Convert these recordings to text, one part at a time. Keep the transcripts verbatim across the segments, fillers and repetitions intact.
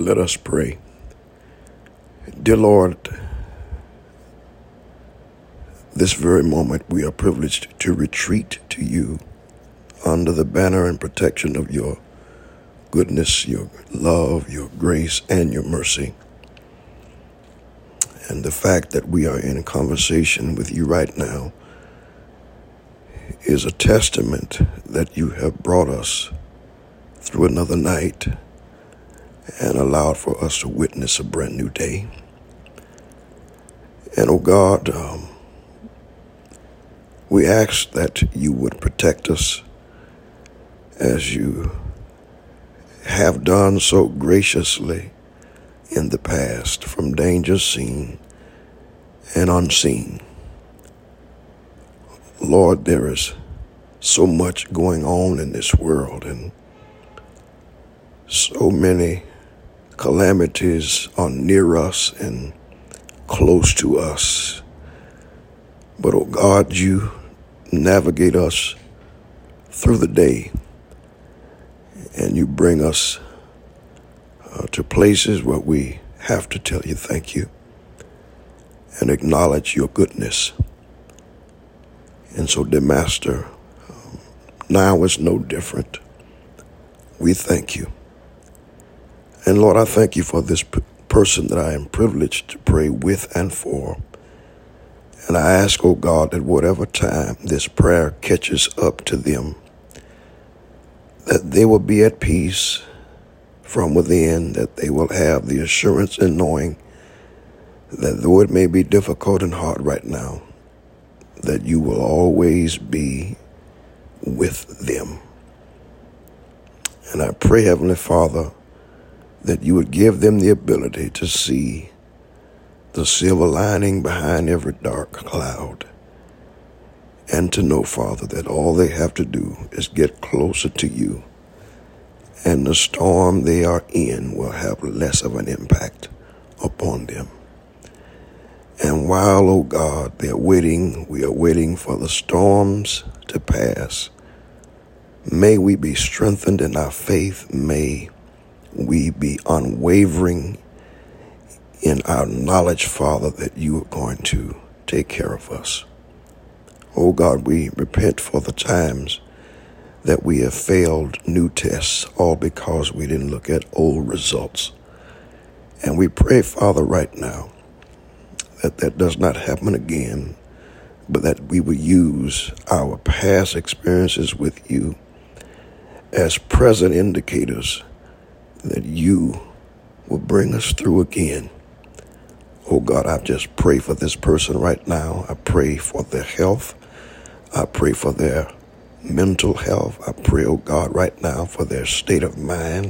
Let us pray. Dear Lord, this very moment we are privileged to retreat to you under the banner and protection of your goodness, your love, your grace, and your mercy. And the fact that we are in conversation with you right now is a testament that you have brought us through another night and allowed for us to witness a brand new day. And oh God, um, we ask that you would protect us as you have done so graciously in the past from dangers seen and unseen. Lord, there is so much going on in this world and so many calamities are near us and close to us. But oh God, you navigate us through the day and you bring us uh, to places where we have to tell you thank you and acknowledge your goodness. And so, dear Master, um, now is no different. We thank you. And Lord, I thank you for this p- person that I am privileged to pray with and for. And I ask, oh God, that whatever time this prayer catches up to them, that they will be at peace from within, that they will have the assurance in knowing that though it may be difficult and hard right now, that you will always be with them. And I pray, Heavenly Father, that you would give them the ability to see the silver lining behind every dark cloud, and to know, Father, that all they have to do is get closer to you, and the storm they are in will have less of an impact upon them. And while, oh God, they're waiting, we are waiting for the storms to pass, may we be strengthened in our faith. May we be unwavering in our knowledge, Father, that you are going to take care of us. Oh God, we repent for the times that we have failed new tests, all because we didn't look at old results. And we pray, Father, right now, that that does not happen again, but that we will use our past experiences with you as present indicators that you will bring us through again. Oh God, I just pray for this person right now. I pray for their health. I pray for their mental health. I pray, oh God, right now for their state of mind.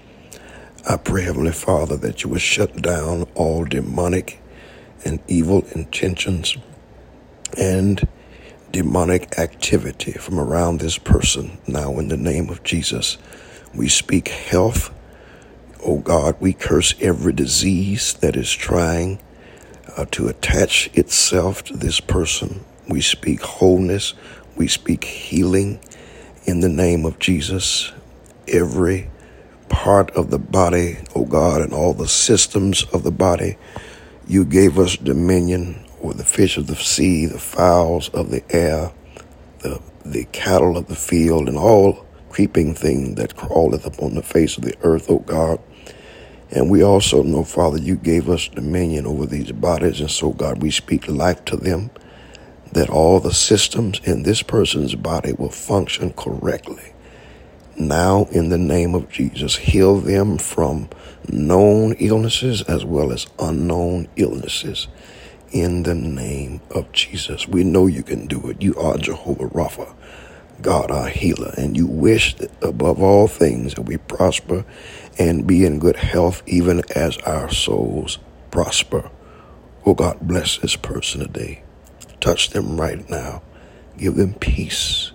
I pray, Heavenly Father, that you will shut down all demonic and evil intentions and demonic activity from around this person. Now, in the name of Jesus, we speak health. Oh God, we curse every disease that is trying uh, to attach itself to this person. We speak wholeness. We speak healing in the name of Jesus. Every part of the body, oh God, and all the systems of the body, you gave us dominion over the fish of the sea, the fowls of the air, the, the cattle of the field, and all creeping thing that crawleth upon the face of the earth, oh God. And we also know, Father, you gave us dominion over these bodies. And so, God, we speak life to them, that all the systems in this person's body will function correctly. Now, in the name of Jesus, heal them from known illnesses as well as unknown illnesses. In the name of Jesus, we know you can do it. You are Jehovah Rapha, God our healer, and you wish that above all things that we prosper and be in good health, even as our souls prosper. Oh God, bless this person today. Touch them right now. Give them peace.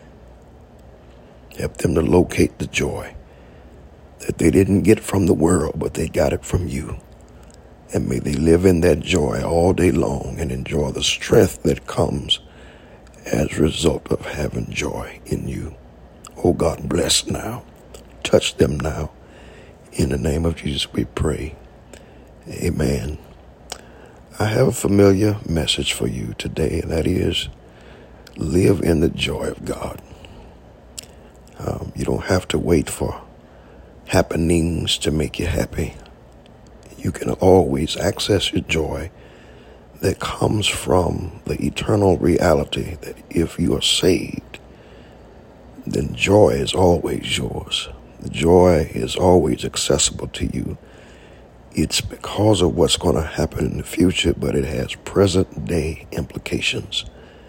Help them to locate the joy that they didn't get from the world, but they got it from you. And may they live in that joy all day long and enjoy the strength that comes as a result of having joy in you. Oh God, bless now. Touch them now In the name of Jesus, we pray. Amen. I have a familiar message for you today, and that is live in the joy of God. Um, you don't have to wait for happenings to make you happy. You can always access your joy that comes from the eternal reality that if you are saved, then joy is always yours. The joy is always accessible to you. It's because of what's going to happen in the future, but it has present day implications.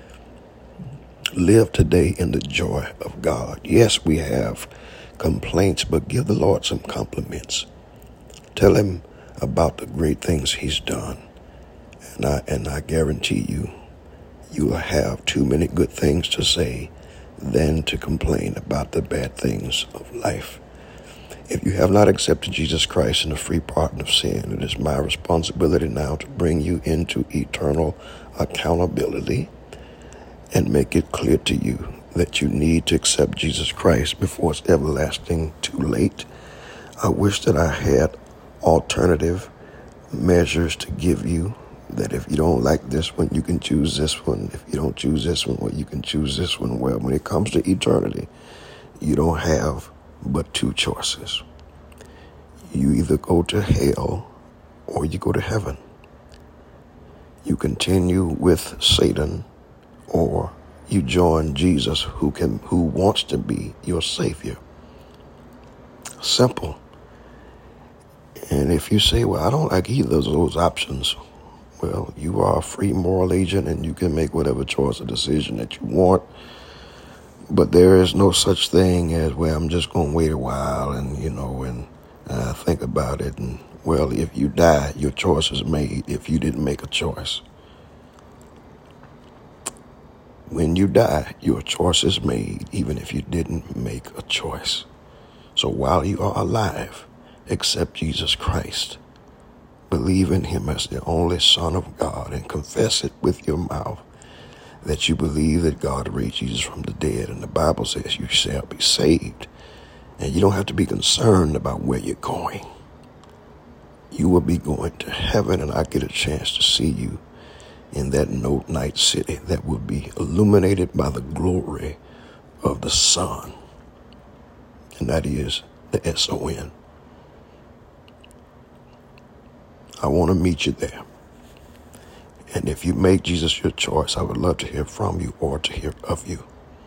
Live today in the joy of God. Yes, we have complaints, but give the Lord some compliments. Tell him about the great things he's done. And I, and I guarantee you, you will have too many good things to say than to complain about the bad things of life. If you have not accepted Jesus Christ in the free pardon of sin, it is my responsibility now to bring you into eternal accountability and make it clear to you that you need to accept Jesus Christ before it's everlasting too late. I wish that I had alternative measures to give you, that if you don't like this one, you can choose this one. If you don't choose this one, well, you can choose this one. Well, when it comes to eternity, you don't have but two choices. You either go to hell or you go to heaven. You continue with Satan or you join Jesus, who can who wants to be your Savior. Simple. And if you say, well, I don't like either of those options, well, you are a free moral agent and you can make whatever choice or decision that you want. But there is no such thing as, well, I'm just going to wait a while and, you know, and uh, think about it. And, well, if you die, your choice is made if you didn't make a choice. When you die, your choice is made even if you didn't make a choice. So while you are alive, accept Jesus Christ. Believe in him as the only Son of God and confess it with your mouth that you believe that God raised Jesus from the dead. And the Bible says you shall be saved. And you don't have to be concerned about where you're going. You will be going to heaven, and I get a chance to see you in that no night city that will be illuminated by the glory of the sun. And that is the S O N. I want to meet you there. And if you make Jesus your choice, I would love to hear from you or to hear of you.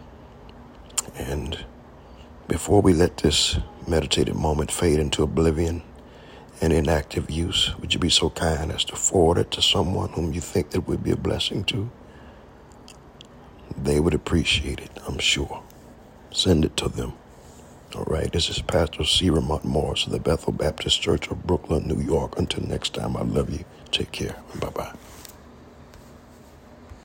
And before we let this meditative moment fade into oblivion and inactive use, would you be so kind as to forward it to someone whom you think that would be a blessing to? They would appreciate it, I'm sure. Send it to them. All right, this is Pastor C. Ramont Morris of the Bethel Baptist Church of Brooklyn, New York. Until next time, I love you. Take care. Bye-bye.